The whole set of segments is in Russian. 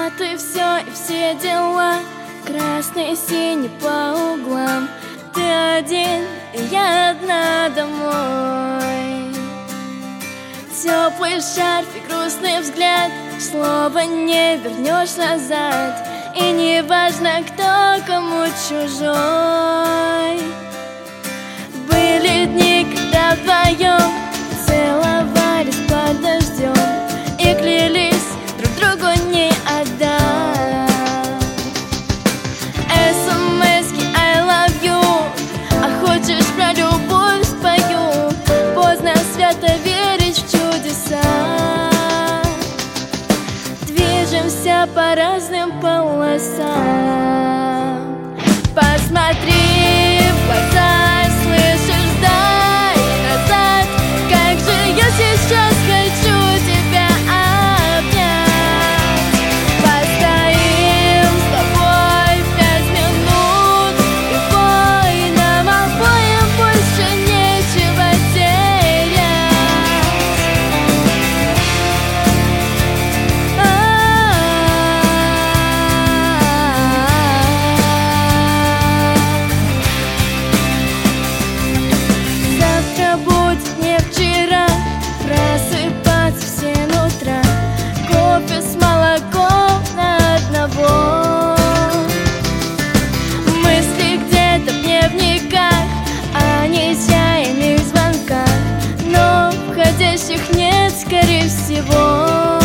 Вот и все, и все дела, красный и синий по углам. Ты один, и я одна домой. Теплый шарф и грустный взгляд, слово не вернешь назад. И не важно, кто кому чужой. Были дни, когда вдвоем целовались под дождем и клялись друг другу не отдать. СМСки I love you, а хочешь про любовь спою. Поздно свято верить в чудеса. Движемся по разным полосам. Посмотри в глаза, слышишь, дай назад. Как же я сейчас хочу тебя обнять. Постоим с тобой 5 минут, и бой нам обоим больше нечего терять. Завтра будет не вчера, просыпаться в 7 утра, кофе с молоком на одного. Мысли где-то в дневниках, а нечаянных звонках, но входящих нет, скорее всего.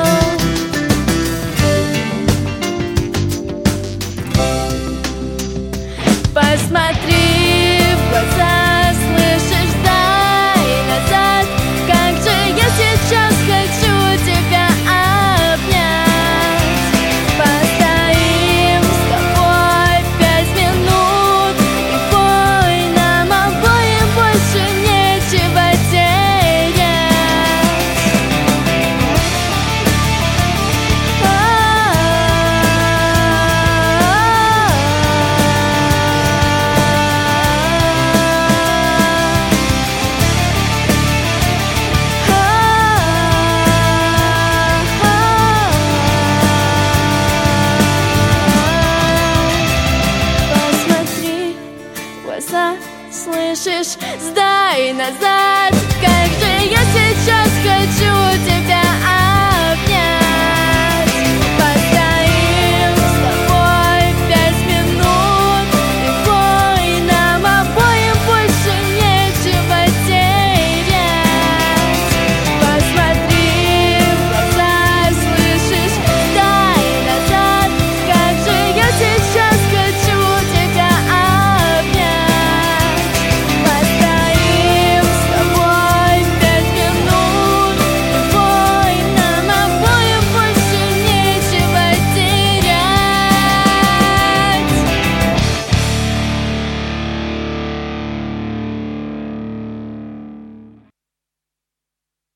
Посмотри в глаза, слышишь, дай назад. Как же я сейчас хочу тебя обнять. Постоим с тобой 5 минут, и бой нам обоим больше нечего терять. Посмотри в глаза, слышишь, сдай назад.